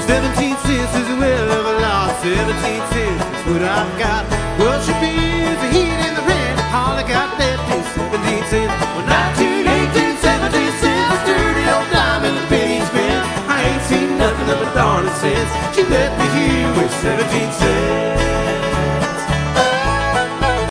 17 cents is a well of a lot. 17 cents is what I've got. Well, she bears the heat and the rent. All I got left is 17 cents. Well, 19, 18, 17 cents. Dirty old dime and the penny spent. I ain't seen nothing of a darn since she left me here with 17 cents.